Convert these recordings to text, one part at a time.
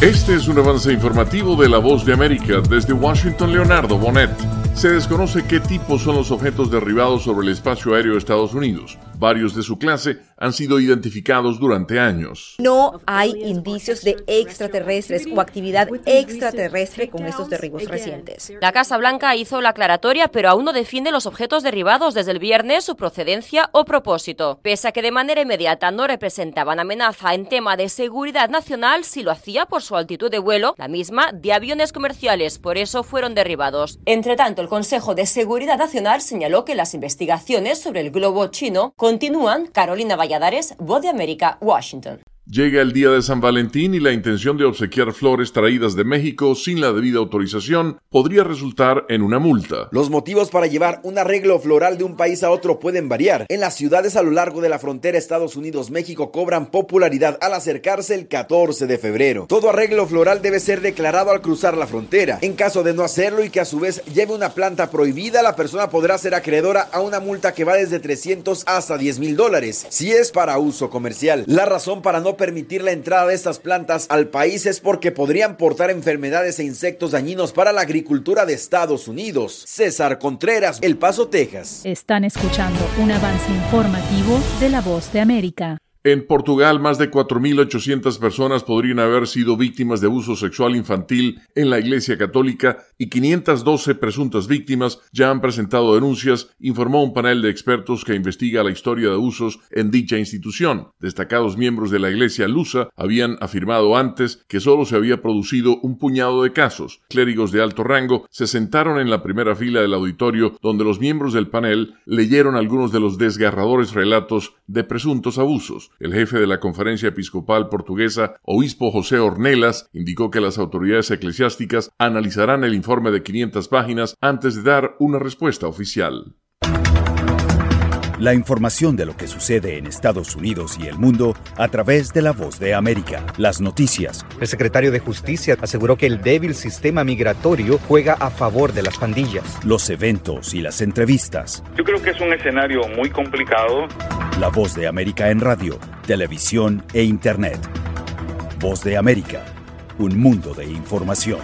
Este es un avance informativo de La Voz de América. Desde Washington, Leonardo Bonet. Se desconoce qué tipo son los objetos derribados sobre el espacio aéreo de Estados Unidos. Varios de su clase han sido identificados durante años. No hay indicios de extraterrestres o actividad extraterrestre con estos derribos recientes. La Casa Blanca hizo la aclaratoria, pero aún no defiende los objetos derribados desde el viernes, su procedencia o propósito. Pese a que de manera inmediata no representaban amenaza en tema de seguridad nacional, sí lo hacía por su altitud de vuelo, la misma de aviones comerciales, por eso fueron derribados. Entre tanto, el Consejo de Seguridad Nacional señaló que las investigaciones sobre el globo chino continúan. Carolina Valladares, Voz de América, Washington. Llega el día de San Valentín y la intención de obsequiar flores traídas de México sin la debida autorización podría resultar en una multa. Los motivos para llevar un arreglo floral de un país a otro pueden variar. En las ciudades a lo largo de la frontera Estados Unidos-México cobran popularidad al acercarse el 14 de febrero. Todo arreglo floral debe ser declarado al cruzar la frontera. En caso de no hacerlo y que a su vez lleve una planta prohibida, la persona podrá ser acreedora a una multa que va desde $300 hasta $10,000, si es para uso comercial. La razón para no permitir la entrada de estas plantas al país es porque podrían portar enfermedades e insectos dañinos para la agricultura de Estados Unidos. César Contreras, El Paso, Texas. Están escuchando un avance informativo de La Voz de América. En Portugal, más de 4.800 personas podrían haber sido víctimas de abuso sexual infantil en la Iglesia Católica y 512 presuntas víctimas ya han presentado denuncias, informó un panel de expertos que investiga la historia de abusos en dicha institución. Destacados miembros de la Iglesia lusa habían afirmado antes que solo se había producido un puñado de casos. Clérigos de alto rango se sentaron en la primera fila del auditorio donde los miembros del panel leyeron algunos de los desgarradores relatos de presuntos abusos. El jefe de la Conferencia Episcopal Portuguesa, obispo José Ornelas, indicó que las autoridades eclesiásticas analizarán el informe de 500 páginas antes de dar una respuesta oficial. La información de lo que sucede en Estados Unidos y el mundo a través de La Voz de América. Las noticias. El secretario de Justicia aseguró que el débil sistema migratorio juega a favor de las pandillas. Los eventos y las entrevistas. Yo creo que es un escenario muy complicado. La Voz de América en radio, televisión e internet. Voz de América, un mundo de información.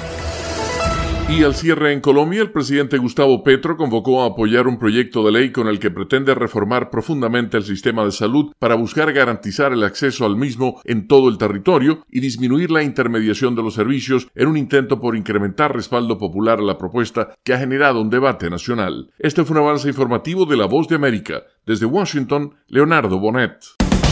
Y al cierre en Colombia, el presidente Gustavo Petro convocó a apoyar un proyecto de ley con el que pretende reformar profundamente el sistema de salud para buscar garantizar el acceso al mismo en todo el territorio y disminuir la intermediación de los servicios en un intento por incrementar respaldo popular a la propuesta que ha generado un debate nacional. Este fue un avance informativo de La Voz de América. Desde Washington, Leonardo Bonet.